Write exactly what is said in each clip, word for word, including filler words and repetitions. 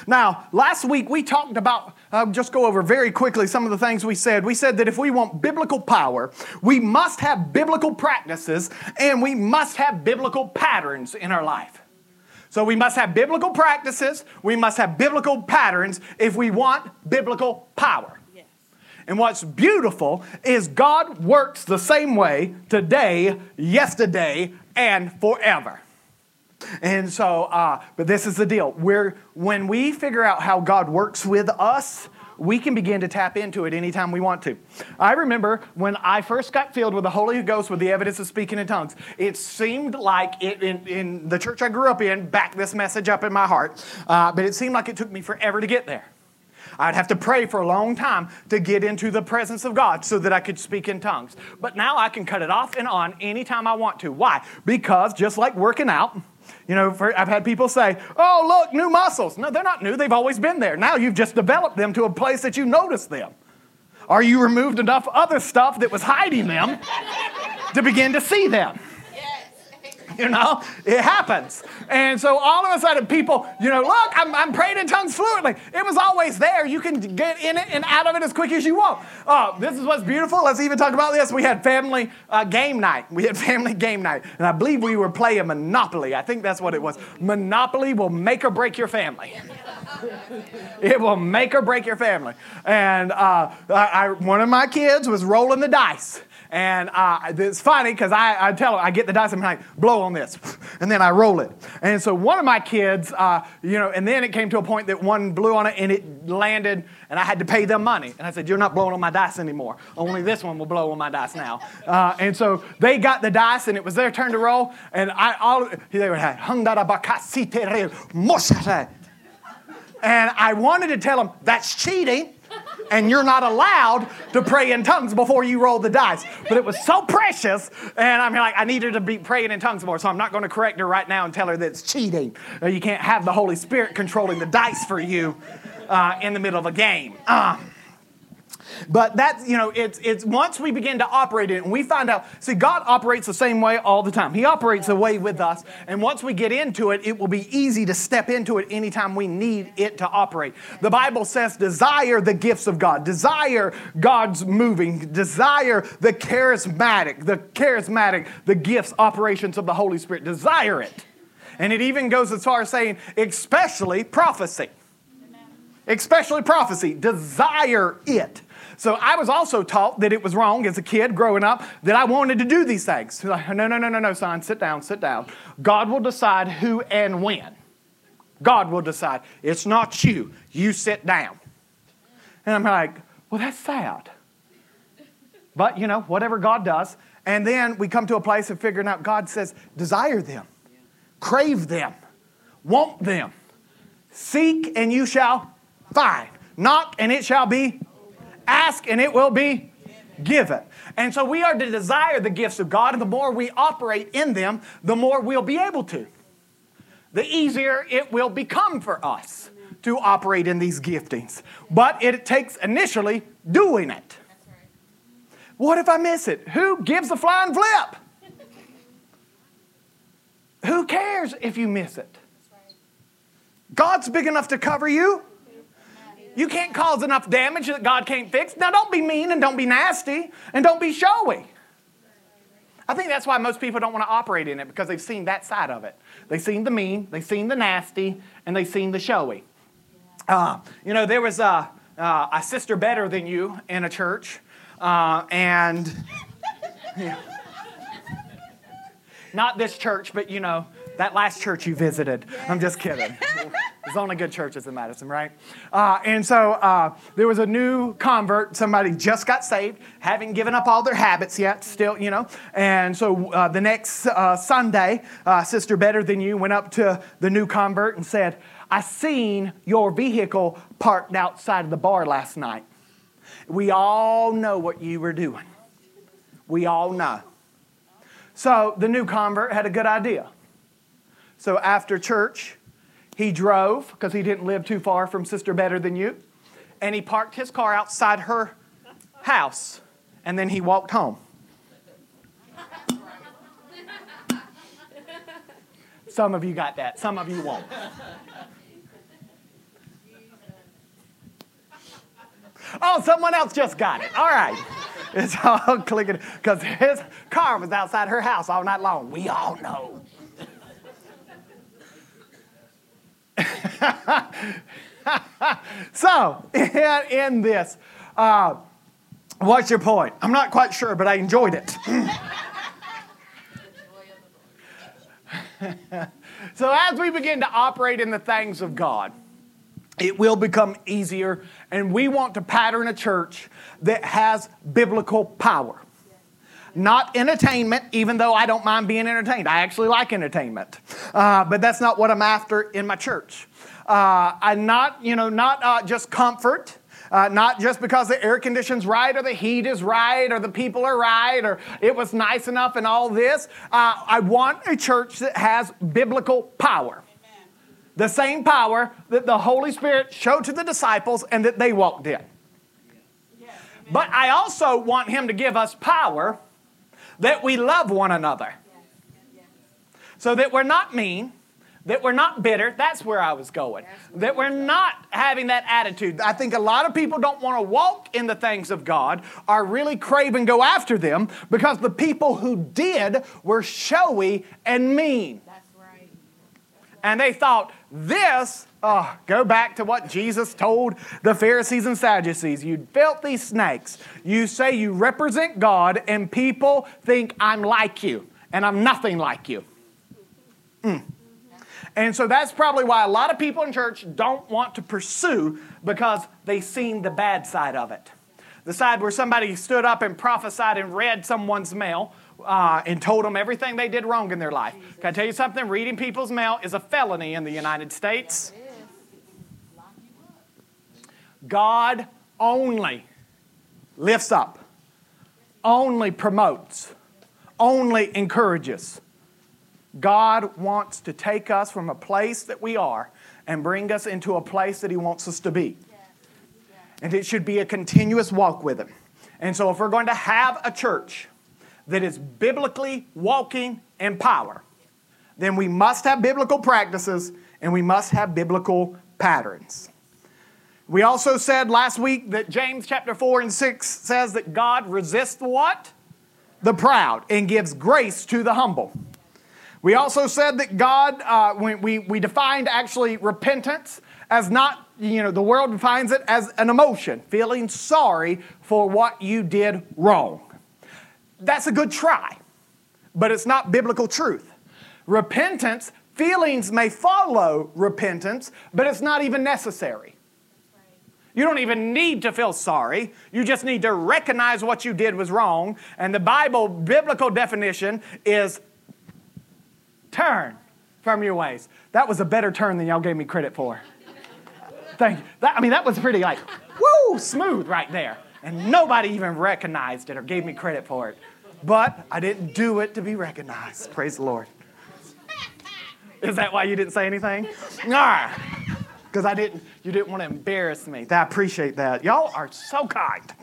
Now, last week we talked about, I'll just go over very quickly some of the things we said. We said that if we want biblical power, we must have biblical practices and we must have biblical patterns in our life. So we must have biblical practices, we must have biblical patterns if we want biblical power. Yes. And what's beautiful is God works the same way today, yesterday, and forever. And so, uh, but this is the deal. We're, when we figure out how God works with us, we can begin to tap into it anytime we want to. I remember when I first got filled with the Holy Ghost with the evidence of speaking in tongues, it seemed like it, in, in the church I grew up in, backed this message up in my heart, uh, but it seemed like it took me forever to get there. I'd have to pray for a long time to get into the presence of God so that I could speak in tongues. But now I can cut it off and on anytime I want to. Why? Because just like working out, you know, for, I've had people say, oh, look, new muscles. No, they're not new. They've always been there. Now you've just developed them to a place that you notice them. Or you removed enough other stuff that was hiding them to begin to see them. You know, it happens. And so all of a sudden people, you know, look, I'm, I'm praying in tongues fluently. It was always there. You can get in it and out of it as quick as you want. Oh, this is what's beautiful. Let's even talk about this. We had family uh, game night. We had family game night. And I believe we were playing Monopoly. I think that's what it was. Monopoly will make or break your family. It will make or break your family. And uh, I, one of my kids was rolling the dice. And uh, it's funny because I, I tell them, I get the dice, I'm like, blow on this. And then I roll it. And so one of my kids, uh, you know, and then it came to a point that one blew on it and it landed and I had to pay them money. And I said, you're not blowing on my dice anymore. Only this one will blow on my dice now. Uh, and so they got the dice and it was their turn to roll. And I all they were like, and I wanted to tell them, that's cheating. And you're not allowed to pray in tongues before you roll the dice. But it was so precious, and I'm like, I need her to be praying in tongues more, so I'm not going to correct her right now and tell her that it's cheating. You can't have the Holy Spirit controlling the dice for you uh, in the middle of a game. Uh, But that's, you know, it's it's once we begin to operate in it and we find out, see, God operates the same way all the time. He operates the way with us. And once we get into it, it will be easy to step into it anytime we need it to operate. The Bible says, desire the gifts of God. Desire God's moving. Desire the charismatic, the charismatic, the gifts, operations of the Holy Spirit. Desire it. And it even goes as far as saying, especially prophecy. Especially prophecy. Desire it. So I was also taught that it was wrong as a kid growing up that I wanted to do these things. Like, no, no, no, no, no, son, sit down, sit down. God will decide who and when. God will decide. It's not you. You sit down. And I'm like, well, that's sad. But, you know, whatever God does. And then we come to a place of figuring out God says, desire them. Crave them. Want them. Seek and you shall find. Knock and it shall be. Ask and it will be given. And so we are to desire the gifts of God, and the more we operate in them, the more we'll be able to. The easier it will become for us to operate in these giftings. But it takes initially doing it. What if I miss it? Who gives a flying flip? Who cares if you miss it? God's big enough to cover you. You can't cause enough damage that God can't fix. Now, don't be mean and don't be nasty and don't be showy. I think that's why most people don't want to operate in it, because they've seen that side of it. They've seen the mean, they've seen the nasty, and they've seen the showy. Uh, you know, there was a, uh, a sister better than you in a church, uh, and yeah, not this church, but, you know, that last church you visited. I'm just kidding. There's only good churches in Madison, right? Uh, and so uh, there was a new convert. Somebody just got saved, haven't given up all their habits yet, still, you know. And so uh, the next uh, Sunday, uh, Sister Better Than You went up to the new convert and said, I seen your vehicle parked outside of the bar last night. We all know what you were doing. We all know. So the new convert had a good idea. So after church, he drove, because he didn't live too far from Sister Better Than You, and he parked his car outside her house, and then he walked home. Some of you got that. Some of you won't. Oh, someone else just got it. All right. It's all clicking because his car was outside her house all night long. We all know. So, in, in this, uh, what's your point? I'm not quite sure, but I enjoyed it. So as we begin to operate in the things of God, it will become easier, and we want to pattern a church that has biblical power. Not entertainment, even though I don't mind being entertained. I actually like entertainment. Uh, but that's not what I'm after in my church. Uh, I'm not, you know, not uh, just comfort. Uh, not just because the air conditioning's right or the heat is right or the people are right or it was nice enough and all this. Uh, I want a church that has biblical power. Amen. The same power that the Holy Spirit showed to the disciples and that they walked in. Yes. But I also want Him to give us power that we love one another. Yes. So that we're not mean. That we're not bitter. That's where I was going. That we're not having that attitude. I think a lot of people don't want to walk in the things of God, are really crave and go after them because the people who did were showy and mean. That's right. And they thought, this, oh, go back to what Jesus told the Pharisees and Sadducees. You filthy snakes. You say you represent God and people think I'm like you and I'm nothing like you. Mm. And so that's probably why a lot of people in church don't want to pursue because they've seen the bad side of it. The side where somebody stood up and prophesied and read someone's mail uh, and told them everything they did wrong in their life. Can I tell you something? Reading people's mail is a felony in the United States. God only lifts up, only promotes, only encourages. God wants to take us from a place that we are and bring us into a place that He wants us to be. And it should be a continuous walk with Him. And so if we're going to have a church that is biblically walking in power, then we must have biblical practices and we must have biblical patterns. We also said last week that James chapter four and six says that God resists the what? The proud and gives grace to the humble. We also said that God, uh, we, we, we defined actually repentance as not, you know, the world defines it as an emotion, feeling sorry for what you did wrong. That's a good try, but it's not biblical truth. Repentance, feelings may follow repentance, but it's not even necessary. You don't even need to feel sorry. You just need to recognize what you did was wrong. And the Bible, biblical definition is turn from your ways. That was a better turn than y'all gave me credit for. Thank you. That, I mean, that was pretty like, woo, smooth right there. And nobody even recognized it or gave me credit for it. But I didn't do it to be recognized. Praise the Lord. Is that why you didn't say anything? All right. Because I didn't, you didn't want to embarrass me. I appreciate that. Y'all are so kind.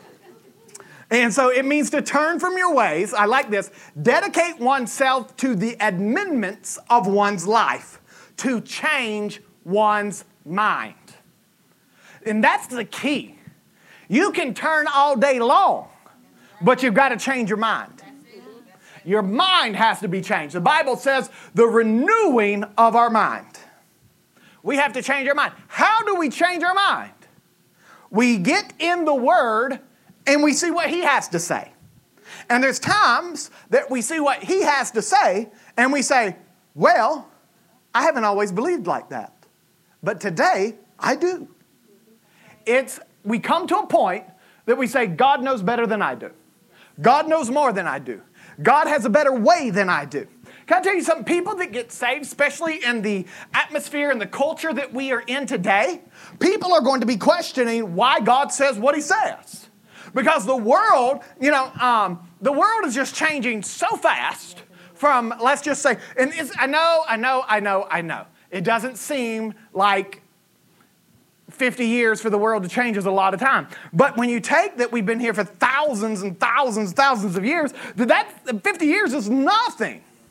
And so it means to turn from your ways. I like this. Dedicate oneself to the amendments of one's life. To change one's mind. And that's the key. You can turn all day long, but you've got to change your mind. Your mind has to be changed. The Bible says the renewing of our mind. We have to change our mind. How do we change our mind? We get in the Word and we see what He has to say. And there's times that we see what He has to say and we say, well, I haven't always believed like that. But today, I do. It's, we come to a point that we say, God knows better than I do. God knows more than I do. God has a better way than I do. Can I tell you something? People that get saved, especially in the atmosphere and the culture that we are in today, people are going to be questioning why God says what He says. Because the world, you know, um, the world is just changing so fast from, let's just say, and it's, I know, I know, I know, I know. It doesn't seem like fifty years for the world to change is a lot of time. But when you take that we've been here for thousands and thousands and thousands of years, that fifty years is nothing.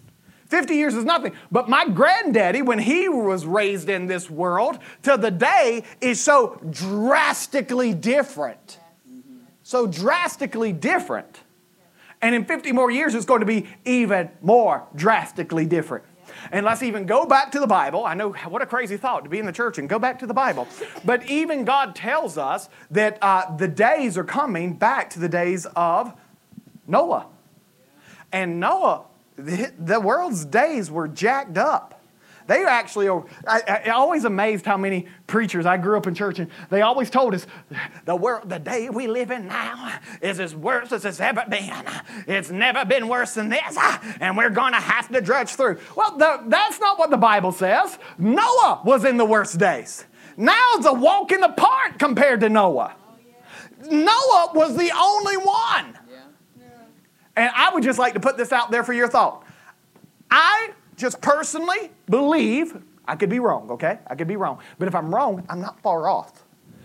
fifty years is nothing. But my granddaddy, when he was raised in this world, to the day is so drastically different. So drastically different. And in fifty more years, it's going to be even more drastically different. And let's even go back to the Bible. I know, what a crazy thought to be in the church and go back to the Bible. But even God tells us that uh, the days are coming back to the days of Noah. And Noah, the, the world's days were jacked up. They actually, are, I, I always amazed how many preachers, I grew up in church, and they always told us, the world, the day we live in now is as worse as it's ever been. It's never been worse than this, and we're going to have to drudge through. Well, the, that's not what the Bible says. Noah was in the worst days. Now it's a walk in the park compared to Noah. Noah was the only one. And I would just like to put this out there for your thought. I just personally believe, I could be wrong, okay? I could be wrong. But if I'm wrong, I'm not far off.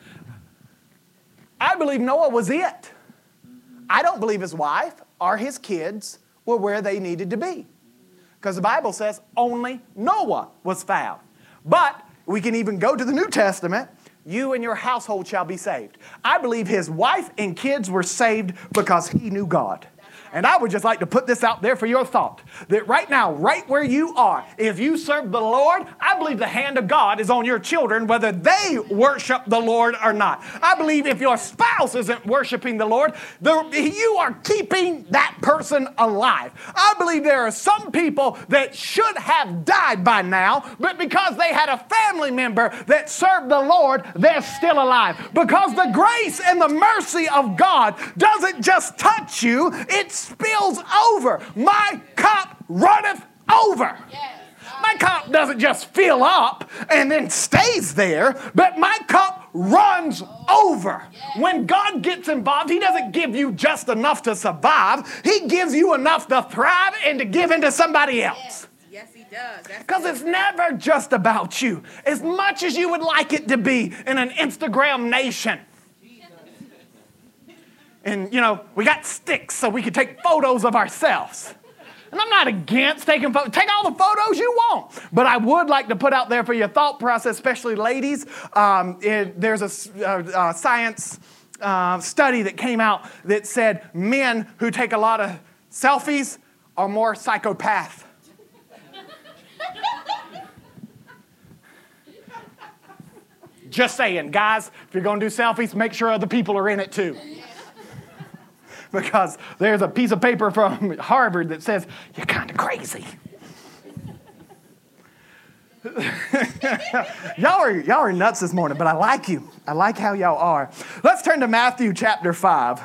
I believe Noah was it. I don't believe his wife or his kids were where they needed to be. Because the Bible says only Noah was found. But we can even go to the New Testament. You and your household shall be saved. I believe his wife and kids were saved because he knew God. And I would just like to put this out there for your thought, that right now, right where you are, if you serve the Lord, I believe the hand of God is on your children, whether they worship the Lord or not. I believe if your spouse isn't worshiping the Lord, the, you are keeping that person alive. I believe there are some people that should have died by now, but because they had a family member that served the Lord, they're still alive. Because the grace and the mercy of God doesn't just touch you, it's spills over. My cup runneth over. Yes. My cup doesn't just fill up and then stays there, but my cup runs over. Yes. When God gets involved, He doesn't give you just enough to survive. He gives you enough to thrive and to give into somebody else. Yes. Yes, He does. Because it's never just about you, as much as you would like it to be in an Instagram nation. And, you know, we got sticks so we can take photos of ourselves. And I'm not against taking photos. Take all the photos you want. But I would like to put out there for your thought process, especially ladies, um, it, there's a, a, a science uh, study that came out that said men who take a lot of selfies are more psychopath. Just saying, guys, if you're going to do selfies, make sure other people are in it too. Because there's a piece of paper from Harvard that says, you're kind of crazy. y'all, are, y'all are nuts this morning, but I like you. I like how y'all are. Let's turn to Matthew chapter five.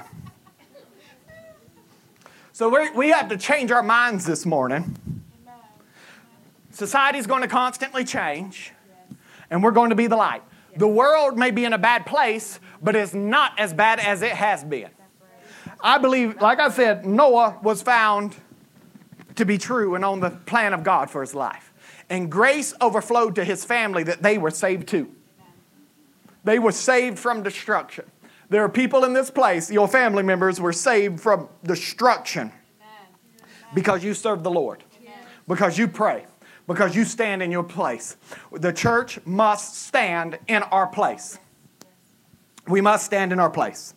So we're, we have to change our minds this morning. Society's going to constantly change, and we're going to be the light. The world may be in a bad place, but it's not as bad as it has been. I believe, like I said, Noah was found to be true and on the plan of God for his life. And grace overflowed to his family that they were saved too. They were saved from destruction. There are people in this place, your family members were saved from destruction because you serve the Lord, because you pray, because you stand in your place. The church must stand in our place. We must stand in our place.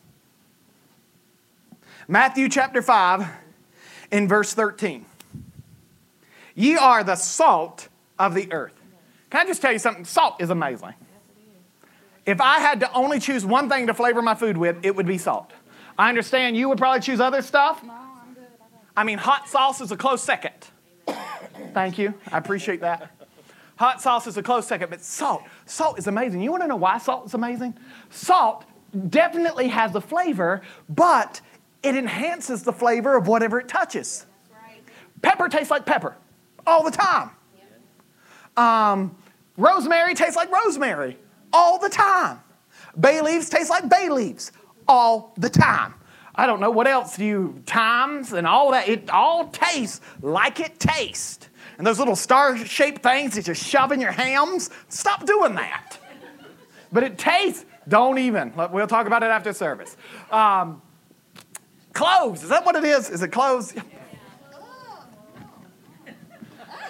Matthew chapter five in verse thirteen. Ye are the salt of the earth. Can I just tell you something? Salt is amazing. If I had to only choose one thing to flavor my food with, it would be salt. I understand you would probably choose other stuff. No, I'm good. I mean, hot sauce is a close second. Thank you. I appreciate that. Hot sauce is a close second, but salt. Salt is amazing. You want to know why salt is amazing? Salt definitely has a flavor, but it enhances the flavor of whatever it touches. That's right. Pepper tastes like pepper all the time. Um, rosemary tastes like rosemary all the time. Bay leaves taste like bay leaves all the time. I don't know what else you, thymes and all that. It all tastes like it tastes. And those little star-shaped things that you shove in your hams, stop doing that. But it tastes, don't even. We'll talk about it after service. Um, Cloves, is that what it is? Is it cloves?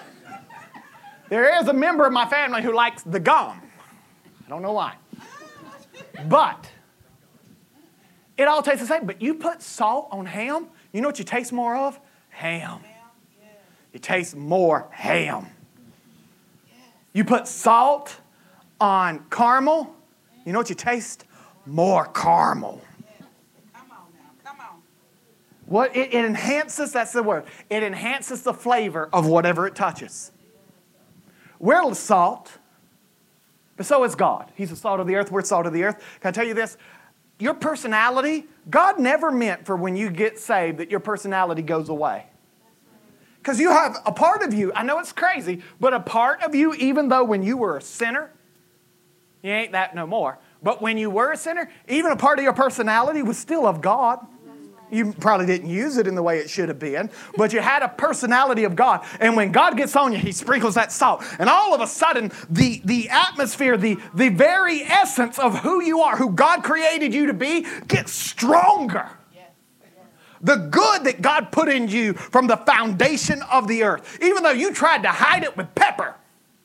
There is a member of my family who likes the gum. I don't know why. But it all tastes the same. But you put salt on ham, you know what you taste more of? Ham. You taste more ham. You put salt on caramel, you know what you taste? More caramel. Come on now. Come on. What it, it enhances, that's the word. It enhances the flavor of whatever it touches. We're the salt, but so is God. He's the salt of the earth. We're the salt of the earth. Can I tell you this? Your personality, God never meant for when you get saved that your personality goes away. Because you have a part of you, I know it's crazy, but a part of you, even though when you were a sinner, you ain't that no more. But when you were a sinner, even a part of your personality was still of God. You probably didn't use it in the way it should have been, but you had a personality of God. And when God gets on you, He sprinkles that salt. And all of a sudden, the, the atmosphere, the, the very essence of who you are, who God created you to be, gets stronger. The good that God put in you from the foundation of the earth, even though you tried to hide it with pepper.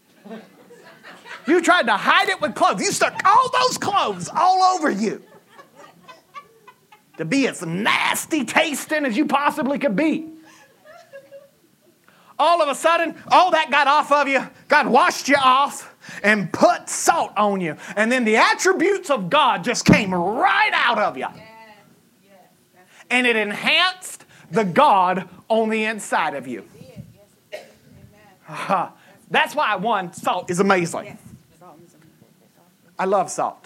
You tried to hide it with cloves. You stuck all those cloves all over you to be as nasty tasting as you possibly could be. All of a sudden, all that got off of you. God washed you off and put salt on you. And then the attributes of God just came right out of you. And it enhanced the God on the inside of you. Uh, that's why, one, salt is amazing. I love salt.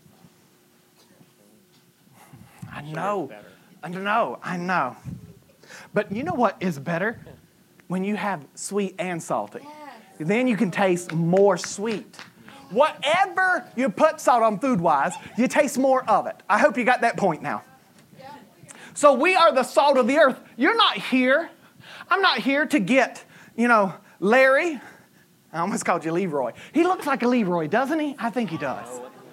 I know. I know. I know. But you know what is better? When you have sweet and salty. Then you can taste more sweet. Whatever you put salt on food-wise, you taste more of it. I hope you got that point now. So we are the salt of the earth. You're not here. I'm not here to get, you know, Larry. I almost called you Leroy. He looks like a Leroy, doesn't he? I think he does.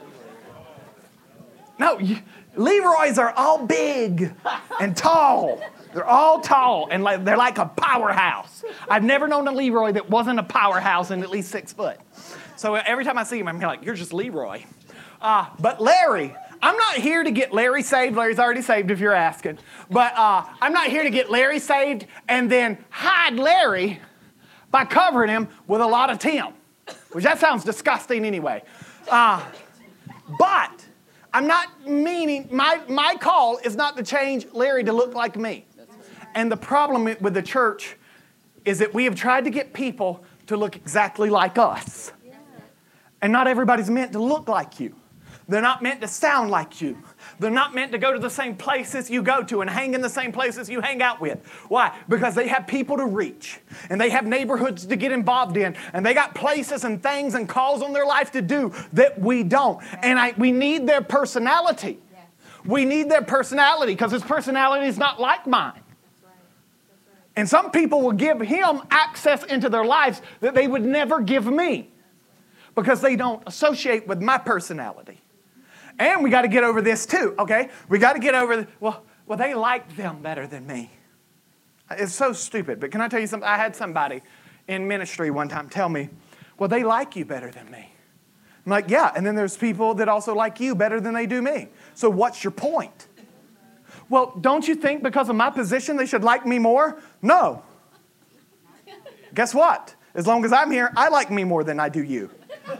No, you, Leroys are all big and tall. They're all tall and like, they're like a powerhouse. I've never known a Leroy that wasn't a powerhouse and at least six foot. So every time I see him, I'm like, you're just Leroy. Uh, but Larry, I'm not here to get Larry saved. Larry's already saved if you're asking. But uh, I'm not here to get Larry saved and then hide Larry by covering him with a lot of Tim, which that sounds disgusting anyway. Uh, but I'm not meaning, my, my call is not to change Larry to look like me. And the problem with the church is that we have tried to get people to look exactly like us. And not everybody's meant to look like you. They're not meant to sound like you. They're not meant to go to the same places you go to and hang in the same places you hang out with. Why? Because they have people to reach. And they have neighborhoods to get involved in. And they got places and things and calls on their life to do that we don't. And I, we need their personality. We need their personality because his personality is not like mine. And some people will give him access into their lives that they would never give me because they don't associate with my personality. And we got to get over this too, okay? We got to get over, the, well, well, they liked them better than me. It's so stupid, but can I tell you something? I had somebody in ministry one time tell me, well, they like you better than me. I'm like, yeah, and then there's people that also like you better than they do me. So what's your point? Well, don't you think because of my position they should like me more? No. Guess what? As long as I'm here, I like me more than I do you.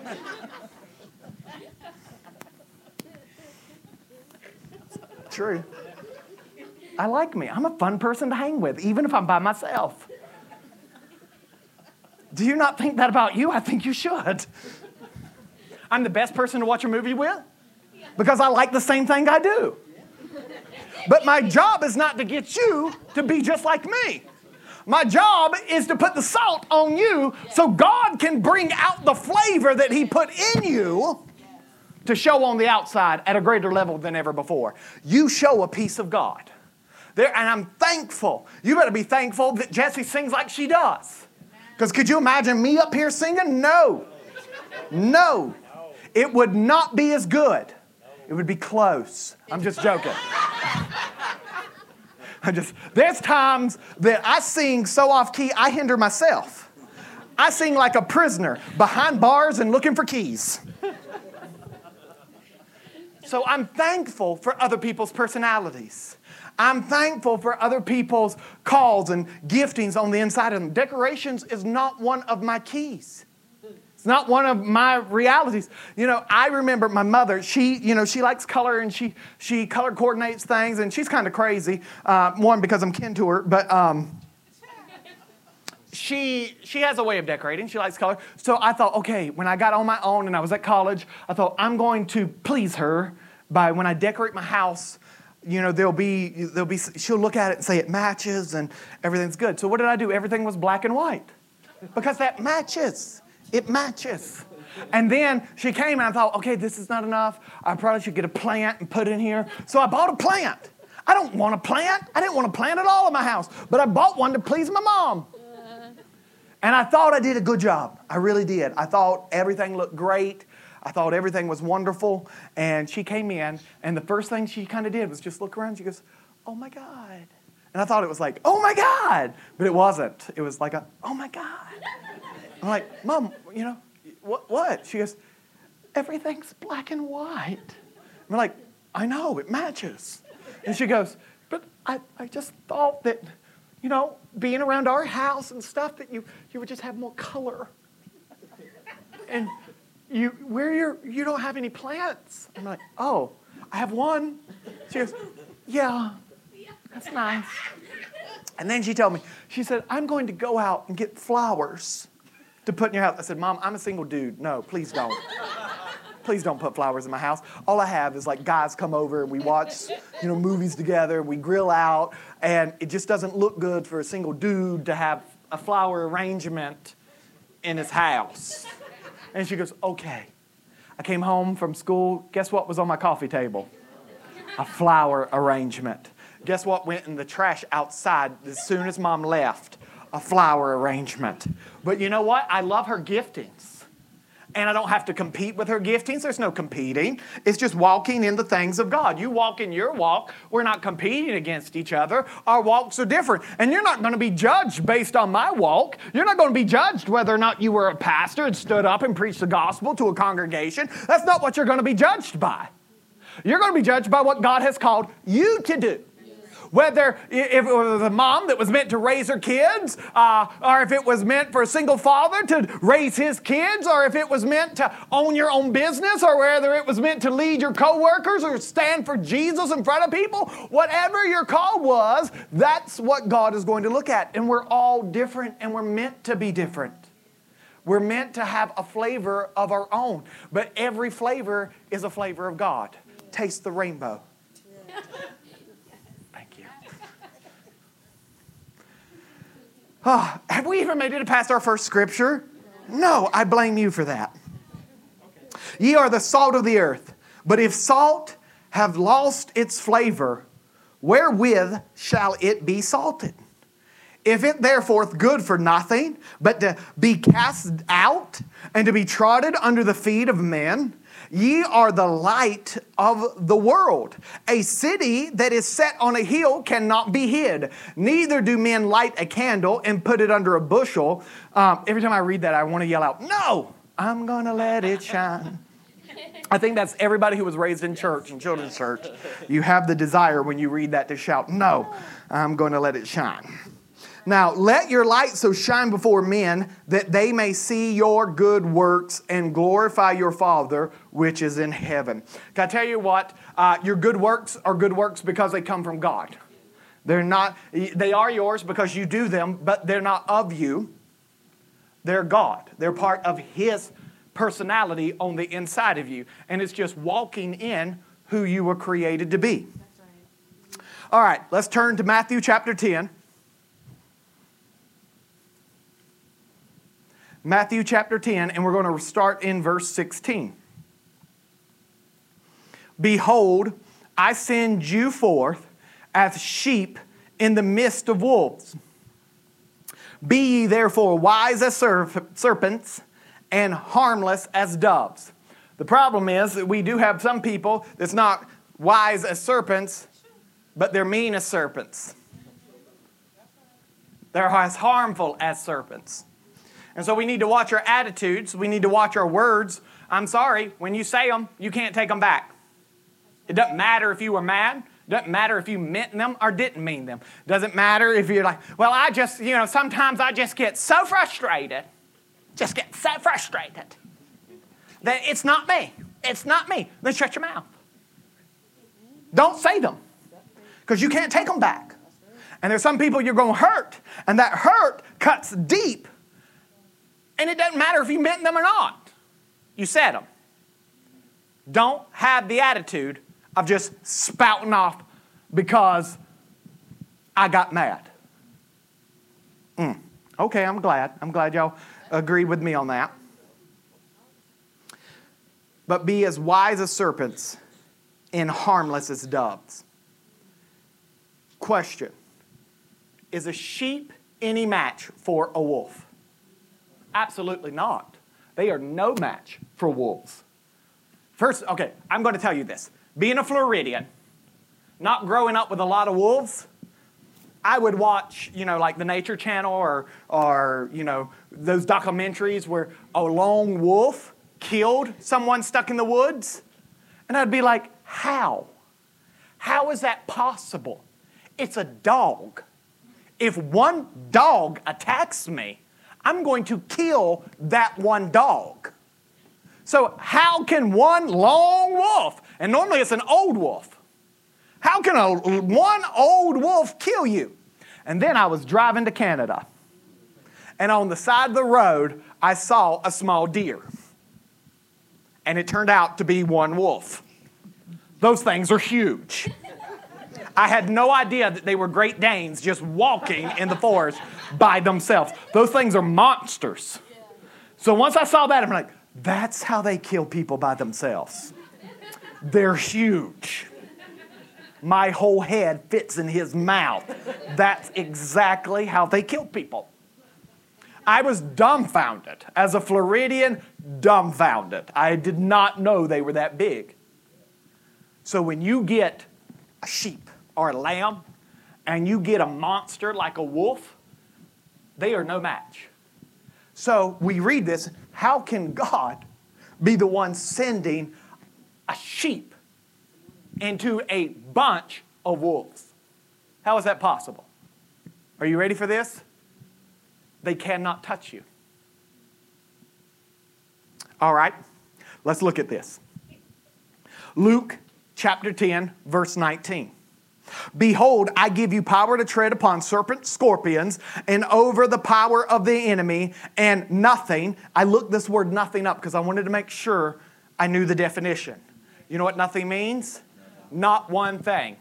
True. I like me. I'm a fun person to hang with, even if I'm by myself. Do you not think that about you? I think you should. I'm the best person to watch a movie with because I like the same thing I do. But my job is not to get you to be just like me. My job is to put the salt on you so God can bring out the flavor that He put in you to show on the outside at a greater level than ever before. You show a piece of God. There, and I'm thankful. You better be thankful that Jessie sings like she does. Because could you imagine me up here singing? No. No. It would not be as good. It would be close. I'm just joking. I just, there's times that I sing so off key, I hinder myself. I sing like a prisoner behind bars and looking for keys. So I'm thankful for other people's personalities. I'm thankful for other people's calls and giftings on the inside of them. Decorations is not one of my keys. It's not one of my realities. You know, I remember my mother, she, you know, she likes color and she, she color coordinates things, and she's kind of crazy. Uh, one, because I'm kin to her, but um, she, she has a way of decorating. She likes color. So I thought, okay, when I got on my own and I was at college, I thought I'm going to please her by when I decorate my house. You know, there'll be, there'll be, she'll look at it and say it matches and everything's good. So what did I do? Everything was black and white because that matches. It matches. And then she came and I thought, okay, this is not enough. I probably should get a plant and put it in here. So I bought a plant. I don't want a plant. I didn't want a plant at all in my house, but I bought one to please my mom. And I thought I did a good job. I really did. I thought everything looked great. I thought everything was wonderful. And she came in, and the first thing she kind of did was just look around. She goes, oh, my God. And I thought it was like, oh, my God. But it wasn't. It was like a, oh, my God. I'm like, Mom, you know, what? what? She goes, everything's black and white. I'm like, I know, it matches. And she goes, but I, I just thought that, you know, being around our house and stuff, that you, you would just have more color. And you, where you're, you don't have any plants. I'm like, oh, I have one. She goes, yeah, that's nice. And then she told me, she said, I'm going to go out and get flowers to put in your house. I said, Mom, I'm a single dude. No, please don't. Please don't put flowers in my house. All I have is like guys come over and we watch, you know, movies together. We grill out, and it just doesn't look good for a single dude to have a flower arrangement in his house. And she goes, okay. I came home from school. Guess what was on my coffee table? A flower arrangement. Guess what went in the trash outside as soon as Mom left? A flower arrangement. But you know what? I love her giftings. And I don't have to compete with her giftings. There's no competing. It's just walking in the things of God. You walk in your walk. We're not competing against each other. Our walks are different. And you're not going to be judged based on my walk. You're not going to be judged whether or not you were a pastor and stood up and preached the gospel to a congregation. That's not what you're going to be judged by. You're going to be judged by what God has called you to do. Whether if it was a mom that was meant to raise her kids, uh, or if it was meant for a single father to raise his kids, or if it was meant to own your own business, or whether it was meant to lead your coworkers or stand for Jesus in front of people, whatever your call was, that's what God is going to look at. And we're all different, and we're meant to be different. We're meant to have a flavor of our own, but every flavor is a flavor of God. Taste the rainbow. Oh, have we even made it past our first scripture? No, I blame you for that. Ye are the salt of the earth. But if salt have lost its flavor, wherewith shall it be salted? If it therefore good for nothing, but to be cast out and to be trodden under the feet of men, ye are the light of the world. A city that is set on a hill cannot be hid. Neither do men light a candle and put it under a bushel. Um, every time I read that, I want to yell out, no, I'm going to let it shine. I think that's everybody who was raised in church, in children's church. You have the desire when you read that to shout, no, I'm going to let it shine. Now, let your light so shine before men that they may see your good works and glorify your Father which is in heaven. Can I tell you what? Uh, your good works are good works because they come from God. They're not, they are yours because you do them, but they're not of you. They're God. They're part of His personality on the inside of you. And it's just walking in who you were created to be. That's right. All right, let's turn to Matthew chapter ten. Matthew chapter ten, and we're going to start in verse sixteen. Behold, I send you forth as sheep in the midst of wolves. Be ye therefore wise as serpents and harmless as doves. The problem is that we do have some people that's not wise as serpents, but they're mean as serpents. They're as harmful as serpents. And so we need to watch our attitudes. We need to watch our words. I'm sorry, when you say them, you can't take them back. It doesn't matter if you were mad. It doesn't matter if you meant them or didn't mean them. It doesn't matter if you're like, well, I just, you know, sometimes I just get so frustrated. Just get so frustrated that it's not me. It's not me. Then shut your mouth. Don't say them because you can't take them back. And there's some people you're going to hurt, and that hurt cuts deep. And it doesn't matter if you meant them or not. You said them. Don't have the attitude of just spouting off because I got mad. Mm. Okay, I'm glad. I'm glad y'all agreed with me on that. But be as wise as serpents and harmless as doves. Question. Is a sheep any match for a wolf? Absolutely not. They are no match for wolves. First, okay, I'm going to tell you this. Being a Floridian, not growing up with a lot of wolves, I would watch, you know, like the Nature Channel or, or you know, those documentaries where a lone wolf killed someone stuck in the woods. And I'd be like, how? How is that possible? It's a dog. If one dog attacks me, I'm going to kill that one dog. So how can one lone wolf, and normally it's an old wolf, how can a one old wolf kill you? And then I was driving to Canada, and on the side of the road, I saw a small deer. And it turned out to be one wolf. Those things are huge. I had no idea that they were Great Danes just walking in the forest by themselves. Those things are monsters. So once I saw that, I'm like, that's how they kill people by themselves. They're huge. My whole head fits in his mouth. That's exactly how they kill people. I was dumbfounded. As a Floridian, dumbfounded. I did not know they were that big. So when you get a sheep or a lamb and you get a monster like a wolf, they are no match. So we read this, how can God be the one sending a sheep into a bunch of wolves? How is that possible? Are you ready for this? They cannot touch you. All right, let's look at this. Luke chapter ten, verse nineteen. Behold, I give you power to tread upon serpents, scorpions, and over the power of the enemy, and nothing. I looked this word nothing up because I wanted to make sure I knew the definition. You know what nothing means? Not one thing.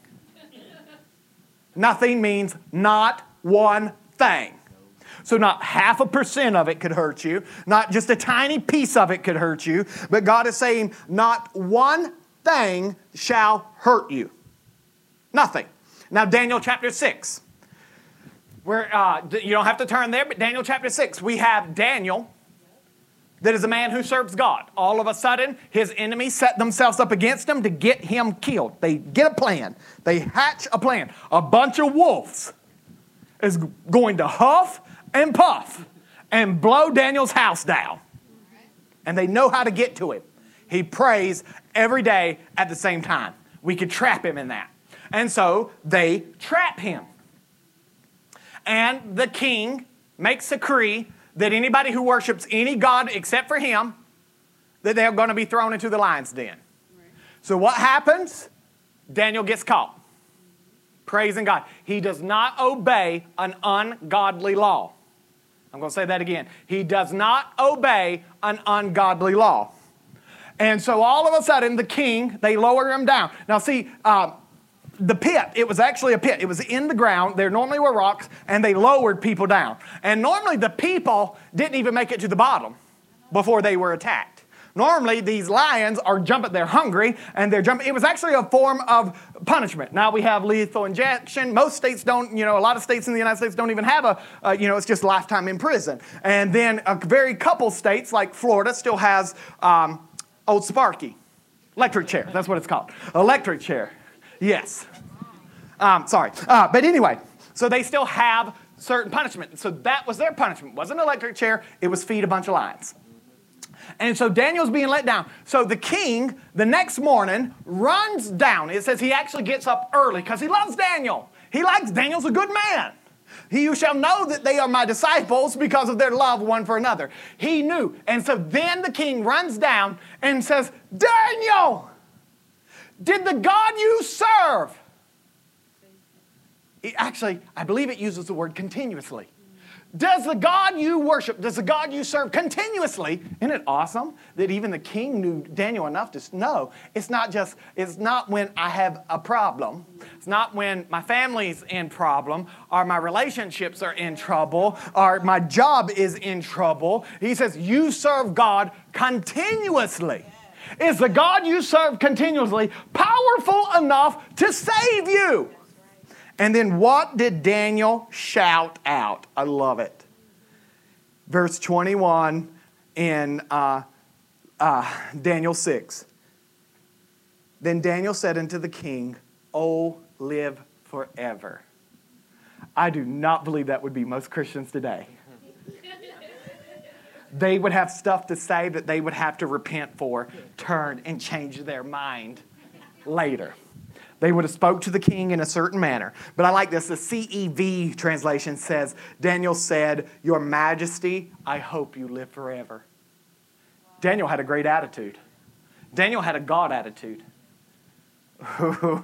Nothing means not one thing. So not half a percent of it could hurt you. Not just a tiny piece of it could hurt you. But God is saying not one thing shall hurt you. Nothing. Now Daniel chapter six. Where, uh, you don't have to turn there, but Daniel chapter six. We have Daniel that is a man who serves God. All of a sudden, his enemies set themselves up against him to get him killed. They get a plan. They hatch a plan. A bunch of wolves is going to huff and puff and blow Daniel's house down. And they know how to get to him. He prays every day at the same time. We could trap him in that. And so they trap him. And the king makes a decree that anybody who worships any god except for him, that they're going to be thrown into the lion's den. Right. So what happens? Daniel gets caught. Praising God. He does not obey an ungodly law. I'm going to say that again. He does not obey an ungodly law. And so all of a sudden, the king, they lower him down. Now see, uh, the pit, it was actually a pit. It was in the ground. There normally were rocks, and they lowered people down. And normally the people didn't even make it to the bottom before they were attacked. Normally these lions are jumping, they're hungry, and they're jumping. It was actually a form of punishment. Now we have lethal injection. Most states don't, you know, a lot of states in the United States don't even have a, uh, you know, it's just lifetime in prison. And then a very couple states like Florida still has um, Old Sparky. Electric chair, that's what it's called. Electric chair. Yes. Um, sorry. Uh, but anyway, so they still have certain punishment. So that was their punishment. It wasn't an electric chair. It was feed a bunch of lions. And so Daniel's being let down. So the king, the next morning, runs down. It says he actually gets up early because he loves Daniel. He likes Daniel's a good man. He, you shall know that they are my disciples because of their love one for another. He knew. And so then the king runs down and says, Daniel, did the God you serve? It actually, I believe it uses the word continuously. Does the God you worship, does the God you serve continuously? Isn't it awesome that even the king knew Daniel enough to know it's not just, it's not when I have a problem. It's not when my family's in problem or my relationships are in trouble or my job is in trouble. He says, you serve God continuously. Is the God you serve continuously powerful enough to save you? And then what did Daniel shout out? I love it. Verse twenty-one in uh, uh, Daniel six. Then Daniel said unto the king, Oh, live forever. I do not believe that would be most Christians today. They would have stuff to say that they would have to repent for, turn, and change their mind later. They would have spoke to the king in a certain manner. But I like this. The C E V translation says, Daniel said, Your Majesty, I hope you live forever. Wow. Daniel had a great attitude. Daniel had a God attitude. Can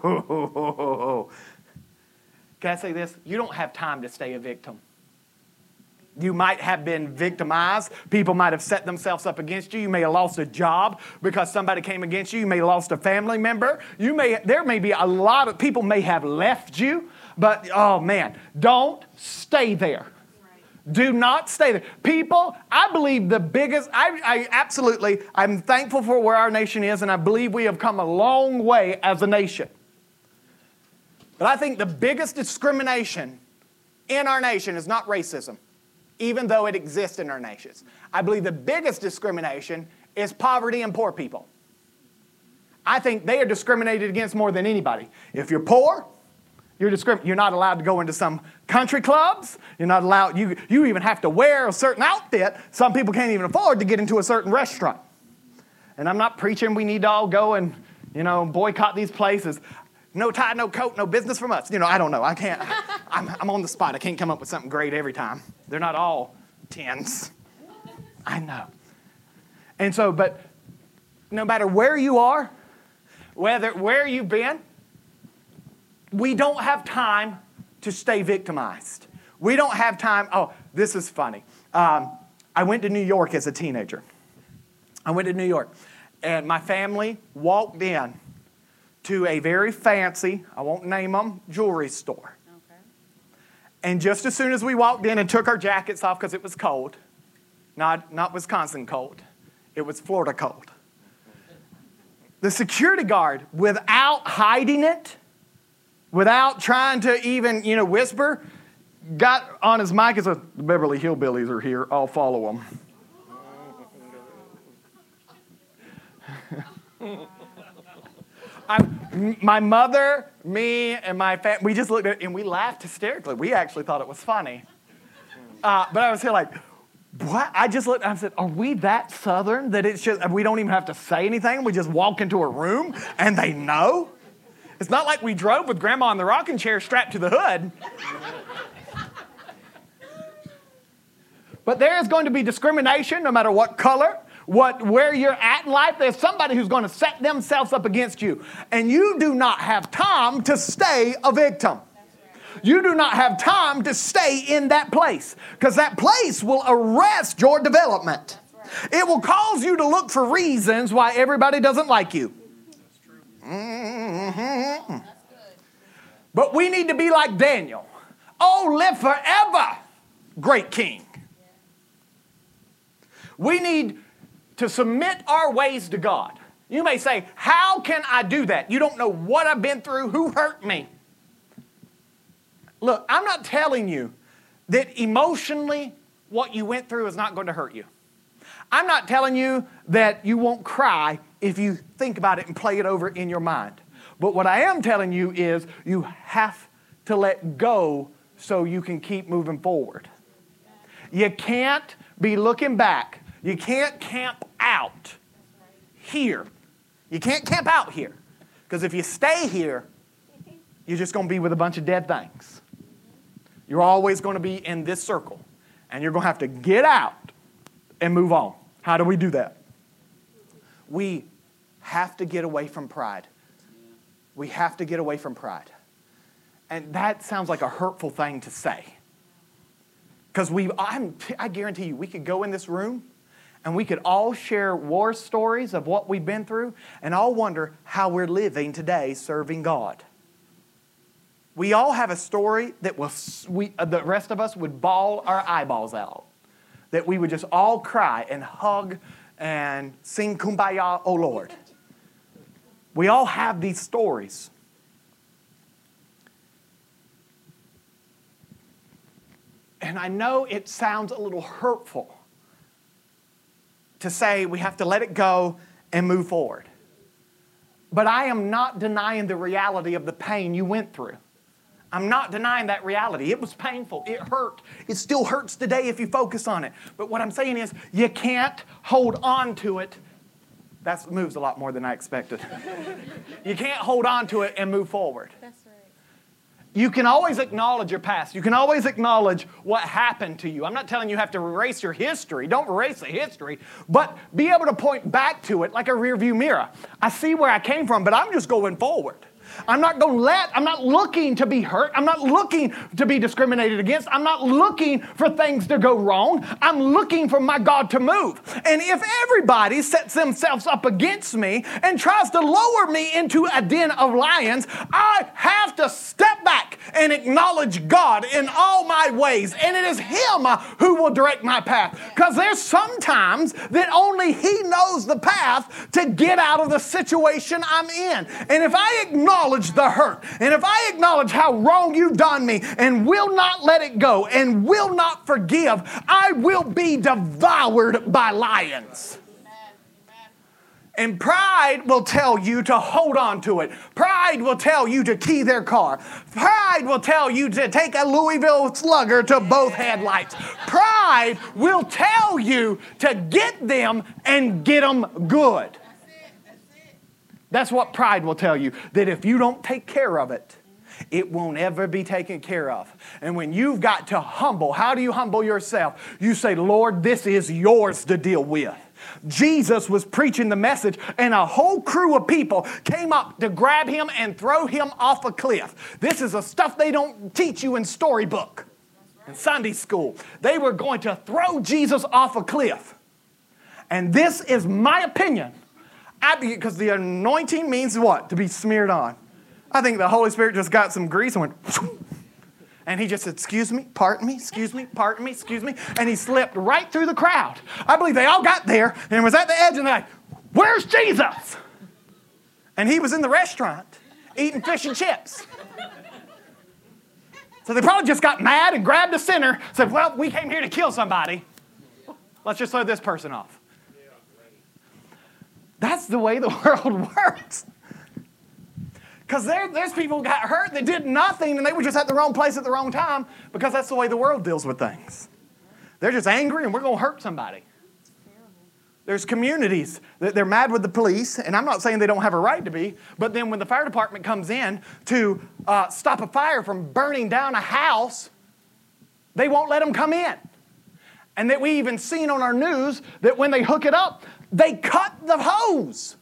I say this? You don't have time to stay a victim. You might have been victimized. People might have set themselves up against you. You may have lost a job because somebody came against you. You may have lost a family member. You may, there may be a lot of people may have left you. But, oh man, don't stay there. Do not stay there. People, I believe the biggest, I, I absolutely, I'm thankful for where our nation is, and I believe we have come a long way as a nation. But I think the biggest discrimination in our nation is not racism, even though it exists in our nations. I believe the biggest discrimination is poverty and poor people. I think they are discriminated against more than anybody. If you're poor, you're discrim- you're not allowed to go into some country clubs. You're not allowed, you, you even have to wear a certain outfit. Some people can't even afford to get into a certain restaurant. And I'm not preaching we need to all go and, you know, boycott these places. No tie, no coat, no business from us. You know, I don't know. I can't. I'm, I'm on the spot. I can't come up with something great every time. They're not all tens. I know. And so, but no matter where you are, whether where you've been, we don't have time to stay victimized. We don't have time. Oh, this is funny. Um, I went to New York as a teenager. I went to New York, and my family walked in to a very fancy, I won't name them, jewelry store. Okay. And just as soon as we walked in and took our jackets off because it was cold, not, not Wisconsin cold, it was Florida cold. The security guard, without hiding it, without trying to even, you know, whisper, got on his mic and said, the Beverly Hillbillies are here, I'll follow them. I, my mother, me, and my family, we just looked at it and we laughed hysterically. We actually thought it was funny. Uh, but I was here like, what? I just looked and I said, are we that Southern that it's just, we don't even have to say anything? We just walk into a room and they know? It's not like we drove with Grandma in the rocking chair strapped to the hood. But there is going to be discrimination no matter what color, what, where you're at in life. There's somebody who's going to set themselves up against you. And you do not have time to stay a victim. You do not have time to stay in that place, because that place will arrest your development. It will cause you to look for reasons why everybody doesn't like you. Mm-hmm. But we need to be like Daniel. Oh, live forever, great king. We need to submit our ways to God. You may say, how can I do that? You don't know what I've been through, who hurt me. Look, I'm not telling you that emotionally what you went through is not going to hurt you. I'm not telling you that you won't cry if you think about it and play it over in your mind. But what I am telling you is you have to let go so you can keep moving forward. You can't be looking back. You can't camp out here. You can't camp out here. Because if you stay here, you're just going to be with a bunch of dead things. You're always going to be in this circle. And you're going to have to get out and move on. How do we do that? We have to get away from pride. We have to get away from pride. And that sounds like a hurtful thing to say. Because we, I'm, I guarantee you, we could go in this room and we could all share war stories of what we've been through and all wonder how we're living today serving God. We all have a story that will, we, the rest of us would bawl our eyeballs out. That we would just all cry and hug and sing Kumbaya, oh Lord. We all have these stories. And I know it sounds a little hurtful to say we have to let it go and move forward. But I am not denying the reality of the pain you went through. I'm not denying that reality. It was painful. It hurt. It still hurts today if you focus on it. But what I'm saying is you can't hold on to it. That moves a lot more than I expected. You can't hold on to it and move forward. That's right. You can always acknowledge your past. You can always acknowledge what happened to you. I'm not telling you you have to erase your history. Don't erase the history. But be able to point back to it like a rearview mirror. I see where I came from, but I'm just going forward. I'm not going to let, I'm not looking to be hurt. I'm not looking to be discriminated against. I'm not looking for things to go wrong. I'm looking for my God to move. And if everybody sets themselves up against me and tries to lower me into a den of lions, I have to step back and acknowledge God in all my ways. And it is Him who will direct my path. Because there's sometimes that only He knows the path to get out of the situation I'm in. And if I acknowledge the hurt, and if I acknowledge how wrong you've done me and will not let it go and will not forgive, I will be devoured by lions. And pride will tell you to hold on to it. Pride will tell you to key their car. Pride will tell you to take a Louisville Slugger to both headlights. Pride will tell you to get them and get them good. That's what pride will tell you, that if you don't take care of it, it won't ever be taken care of. And when you've got to humble, how do you humble yourself? You say, Lord, this is yours to deal with. Jesus was preaching the message, and a whole crew of people came up to grab him and throw him off a cliff. This is the stuff they don't teach you in storybook, in Sunday school. They were going to throw Jesus off a cliff. And this is my opinion. Because the anointing means what? To be smeared on. I think the Holy Spirit just got some grease and went, and he just said, excuse me, pardon me, excuse me, pardon me, excuse me. And he slipped right through the crowd. I believe they all got there and was at the edge and they're like, where's Jesus? And he was in the restaurant eating fish and chips. So they probably just got mad and grabbed a sinner, said, well, we came here to kill somebody. Let's just throw this person off. That's the way the world works. Because there, there's people who got hurt that did nothing and they were just at the wrong place at the wrong time because that's the way the world deals with things. They're just angry and we're going to hurt somebody. There's communities that they're mad with the police, and I'm not saying they don't have a right to be, but then when the fire department comes in to uh, stop a fire from burning down a house, they won't let them come in. And that we even seen on our news that when they hook it up, they cut the hose.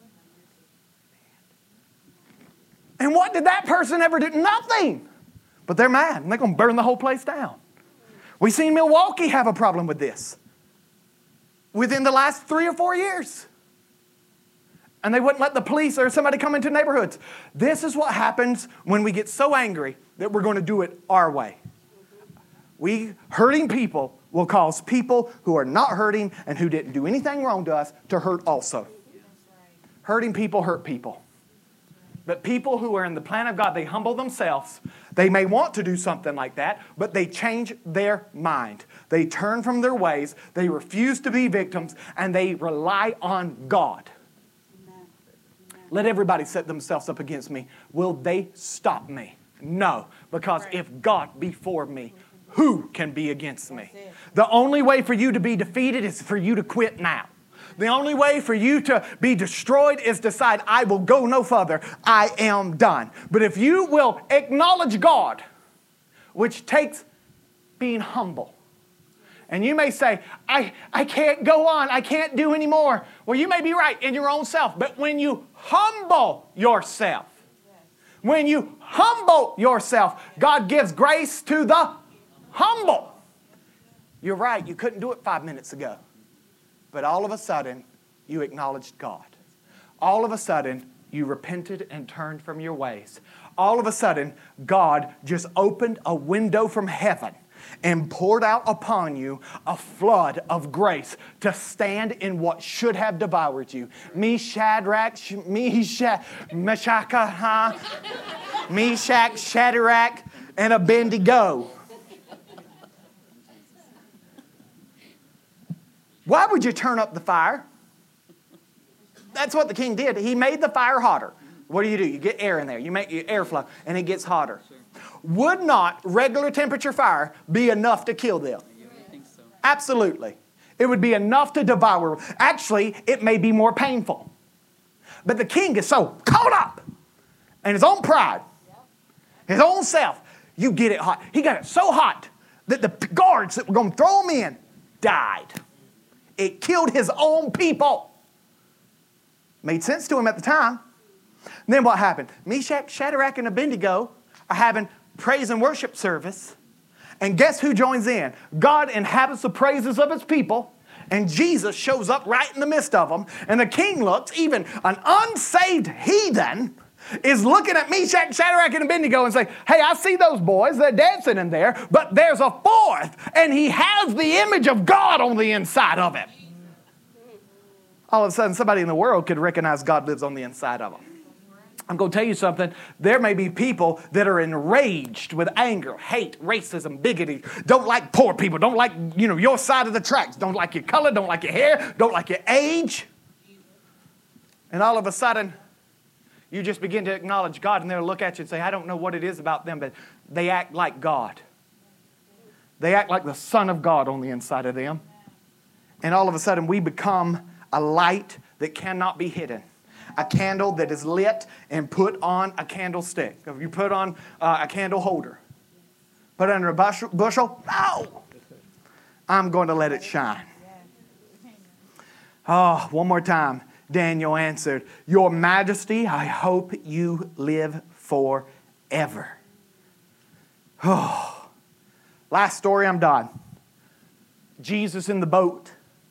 And what did that person ever do? Nothing. But they're mad, and they're going to burn the whole place down. We've seen Milwaukee have a problem with this within the last three or four years. And they wouldn't let the police or somebody come into neighborhoods. This is what happens when we get so angry that we're going to do it our way. We, hurting people, will cause people who are not hurting and who didn't do anything wrong to us to hurt also. Hurting people hurt people. But people who are in the plan of God, they humble themselves. They may want to do something like that, but they change their mind. They turn from their ways. They refuse to be victims, and they rely on God. Amen. Let everybody set themselves up against me. Will they stop me? No, because if God be for me, who can be against me? The only way for you to be defeated is for you to quit now. The only way for you to be destroyed is decide, I will go no further. I am done. But if you will acknowledge God, which takes being humble. And you may say, I, I can't go on. I can't do anymore. Well, you may be right in your own self. But when you humble yourself, when you humble yourself, God gives grace to the humble. You're right. You couldn't do it five minutes ago. But all of a sudden, you acknowledged God. All of a sudden, you repented and turned from your ways. All of a sudden, God just opened a window from heaven and poured out upon you a flood of grace to stand in what should have devoured you. Me Shadrach, Meshach, Meshach, huh? Meshach, Shadrach, and Abednego. Why would you turn up the fire? That's what the king did. He made the fire hotter. What do you do? You get air in there. You make your airflow, and it gets hotter. Would not regular temperature fire be enough to kill them? I think so. Absolutely. It would be enough to devour. Actually, it may be more painful. But the king is so caught up in his own pride, his own self. You get it hot. He got it so hot that the guards that were going to throw him in died. It killed his own people. Made sense to him at the time. And then what happened? Meshach, Shadrach, and Abednego are having praise and worship service. And guess who joins in? God inhabits the praises of his people. And Jesus shows up right in the midst of them. And the king looks, even an unsaved heathen is looking at Meshach, Shadrach, and Abednego and saying, hey, I see those boys. They're dancing in there. But there's a fourth. And he has the image of God on the inside of him. All of a sudden, somebody in the world could recognize God lives on the inside of them. I'm going to tell you something. There may be people that are enraged with anger, hate, racism, bigotry, don't like poor people, don't like, you know, your side of the tracks, don't like your color, don't like your hair, don't like your age. And all of a sudden, you just begin to acknowledge God, and they'll look at you and say, I don't know what it is about them, but they act like God. They act like the Son of God on the inside of them. And all of a sudden, we become a light that cannot be hidden. A candle that is lit and put on a candlestick. If you put on uh, a candle holder, put it under a bushel, bushel, no. I'm going to let it shine. Oh, one more time. Daniel answered, Your Majesty, I hope you live forever. Oh. Last story, I'm done. Jesus in the boat.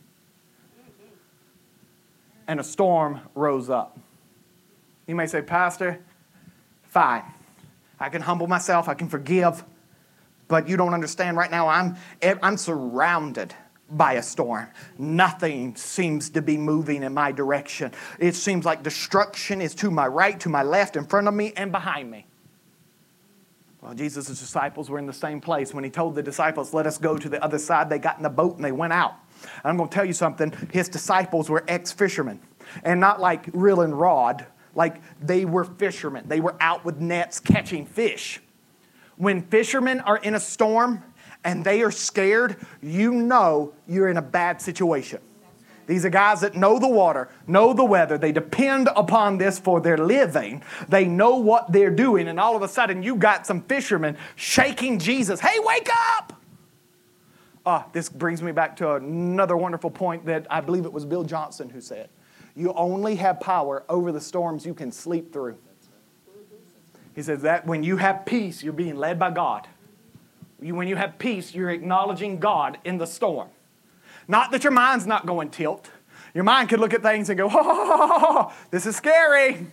And a storm rose up. You may say, Pastor, fine. I can humble myself. I can forgive. But you don't understand right now. I'm, I'm surrounded by a storm. Nothing seems to be moving in my direction. It seems like destruction is to my right, to my left, in front of me, and behind me. Well, Jesus' disciples were in the same place. When he told the disciples, let us go to the other side, they got in the boat and they went out. I'm going to tell you something. His disciples were ex-fishermen. And not like reel and rod. Like they were fishermen. They were out with nets catching fish. When fishermen are in a storm and they are scared, you know you're in a bad situation. These are guys that know the water, know the weather. They depend upon this for their living. They know what they're doing. And all of a sudden, you got some fishermen shaking Jesus. Hey, wake up! Ah, this brings me back to another wonderful point that I believe it was Bill Johnson who said. You only have power over the storms you can sleep through. He says that when you have peace, you're being led by God. You, when you have peace, you're acknowledging God in the storm. Not that your mind's not going tilt. Your mind could look at things and go, oh, oh, oh, oh, this is scary.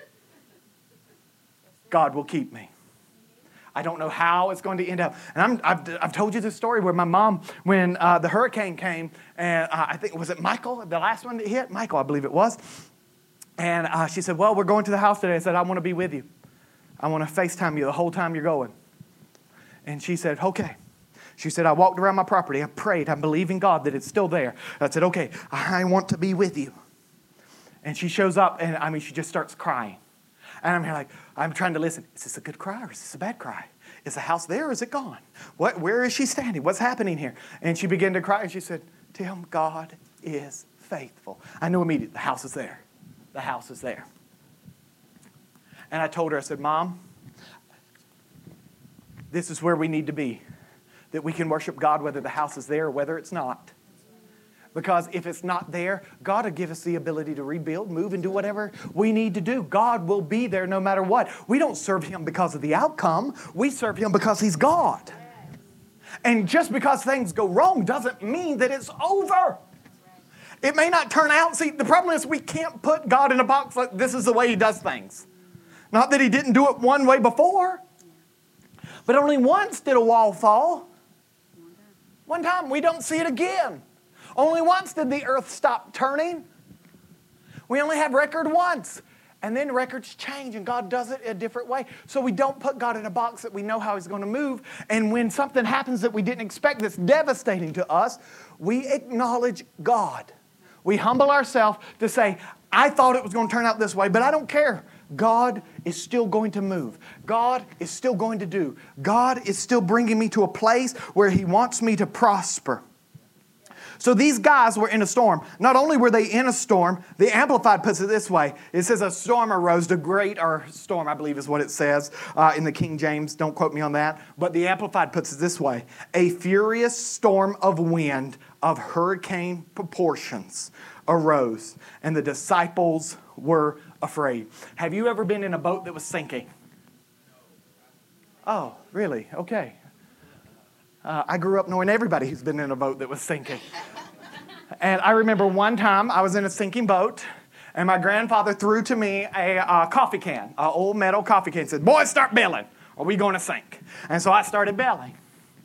God will keep me. I don't know how it's going to end up. And I'm, I've, I've told you this story where my mom, when uh, the hurricane came, and uh, I think, was it Michael, the last one that hit? Michael, I believe it was. And uh, she said, well, we're going to the house today. I said, I want to be with you. I want to FaceTime you the whole time you're going. And she said, okay. She said, I walked around my property. I prayed. I'm believing God that it's still there. I said, okay, I want to be with you. And she shows up, and I mean, she just starts crying. And I'm here like, I'm trying to listen. Is this a good cry or is this a bad cry? Is the house there or is it gone? What, where is she standing? What's happening here? And she began to cry and she said, Tim, God is faithful. I knew immediately the house is there. The house is there. And I told her, I said, Mom, this is where we need to be. That we can worship God whether the house is there or whether it's not. Because if it's not there, God will give us the ability to rebuild, move, and do whatever we need to do. God will be there no matter what. We don't serve Him because of the outcome. We serve Him because He's God. And just because things go wrong doesn't mean that it's over. It may not turn out. See, the problem is we can't put God in a box like this is the way He does things. Not that He didn't do it one way before. But only once did a wall fall. One time. We don't see it again. Only once did the earth stop turning. We only have record once. And then records change and God does it a different way. So we don't put God in a box that we know how He's going to move. And when something happens that we didn't expect that's devastating to us, we acknowledge God. We humble ourselves to say, I thought it was going to turn out this way, but I don't care. God is still going to move. God is still going to do. God is still bringing me to a place where He wants me to prosper. So these guys were in a storm. Not only were they in a storm, the Amplified puts it this way. It says a storm arose, a great, or storm I believe is what it says uh, in the King James. Don't quote me on that. But the Amplified puts it this way. A furious storm of wind of hurricane proportions arose, and the disciples were afraid. Have you ever been in a boat that was sinking? Oh, really? Okay. Uh, I grew up knowing everybody who's been in a boat that was sinking. And I remember one time I was in a sinking boat, and my grandfather threw to me a uh, coffee can, an old metal coffee can, and said, boys, start bailing, or we going to sink. And so I started bailing.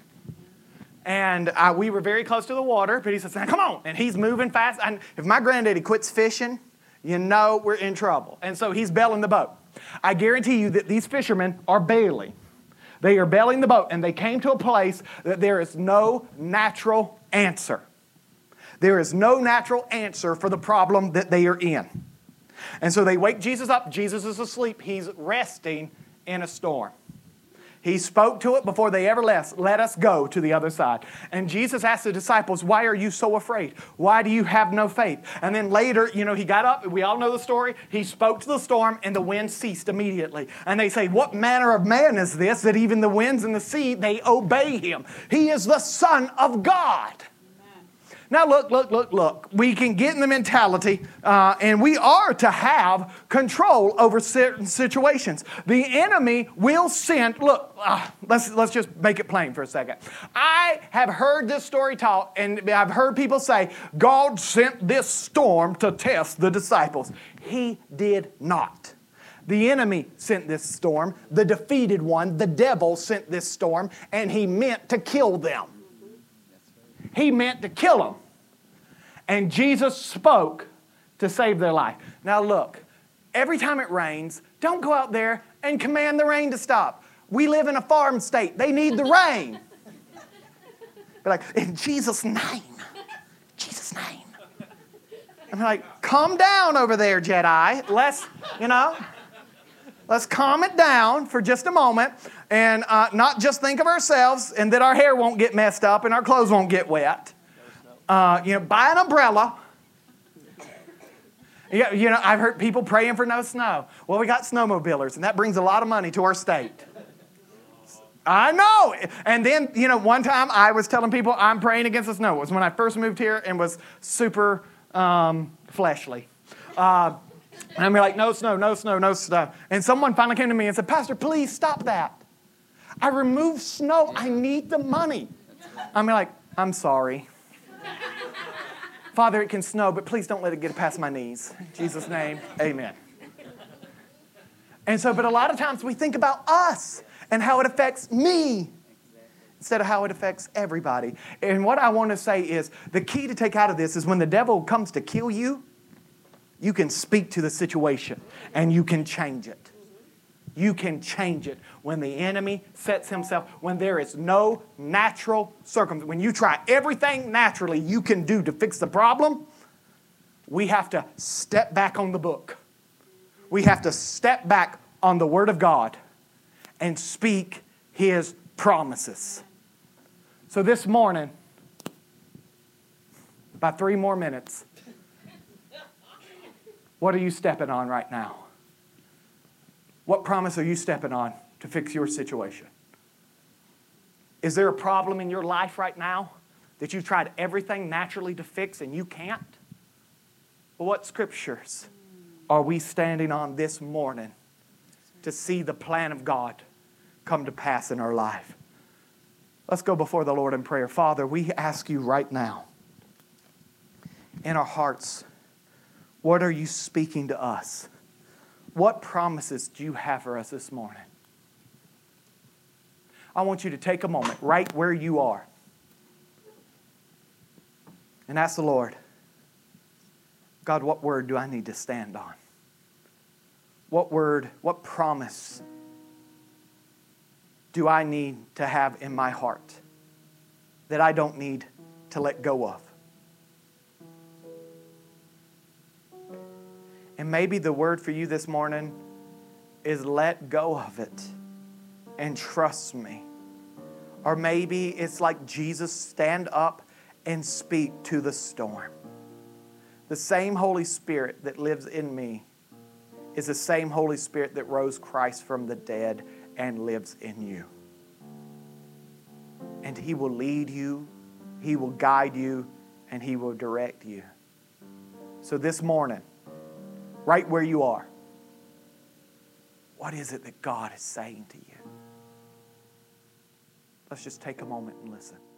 And uh, we were very close to the water, but he said, come on. And he's moving fast. And if my granddaddy quits fishing, you know we're in trouble. And so he's bailing the boat. I guarantee you that these fishermen are bailing. They are bailing the boat, and they came to a place that there is no natural answer. There is no natural answer for the problem that they are in. And so they wake Jesus up. Jesus is asleep. He's resting in a storm. He spoke to it before they ever left. Let us go to the other side. And Jesus asked the disciples, why are you so afraid? Why do you have no faith? And then later, you know, he got up. We all know the story. He spoke to the storm and the wind ceased immediately. And they say, what manner of man is this that even the winds and the sea, they obey him? He is the Son of God. Now, look, look, look, look. We can get in the mentality, uh, and we are to have control over certain situations. The enemy will send, look, uh, let's, let's just make it plain for a second. I have heard this story taught, and I've heard people say, God sent this storm to test the disciples. He did not. The enemy sent this storm. The defeated one, the devil, sent this storm, and he meant to kill them. He meant to kill them. And Jesus spoke to save their life. Now look, every time it rains, don't go out there and command the rain to stop. We live in a farm state. They need the rain. Be like, in Jesus' name. Jesus' name. I'm like, calm down over there, Jedi. Let's, you know, let's calm it down for just a moment and uh, not just think of ourselves and that our hair won't get messed up and our clothes won't get wet. Uh, you know, buy an umbrella. You, you know, I've heard people praying for no snow. Well, we got snowmobilers, and that brings a lot of money to our state. I know. And then, you know, one time I was telling people I'm praying against the snow. It was when I first moved here and was super um, fleshly. Uh, and I'm like, no snow, no snow, no snow. And someone finally came to me and said, Pastor, please stop that. I removed snow. I need the money. I'm like, I'm sorry. Father, it can snow, but please don't let it get past my knees. In Jesus' name, amen. And so, but a lot of times we think about us and how it affects me instead of how it affects everybody. And what I want to say is the key to take out of this is when the devil comes to kill you, you can speak to the situation and you can change it. You can change it when the enemy sets himself, when there is no natural circumstance. When you try everything naturally you can do to fix the problem, we have to step back on the book. We have to step back on the Word of God and speak His promises. So this morning, about three more minutes, what are you stepping on right now? What promise are you stepping on to fix your situation? Is there a problem in your life right now that you've tried everything naturally to fix and you can't? Well, what scriptures are we standing on this morning to see the plan of God come to pass in our life? Let's go before the Lord in prayer. Father, we ask you right now, in our hearts, what are you speaking to us? What promises do you have for us this morning? I want you to take a moment right where you are and ask the Lord, God, what word do I need to stand on? What word, what promise do I need to have in my heart that I don't need to let go of? And maybe the word for you this morning is let go of it and trust me. Or maybe it's like Jesus, stand up and speak to the storm. The same Holy Spirit that lives in me is the same Holy Spirit that rose Christ from the dead and lives in you. And He will lead you, He will guide you, and He will direct you. So this morning, right where you are, what is it that God is saying to you? Let's just take a moment and listen.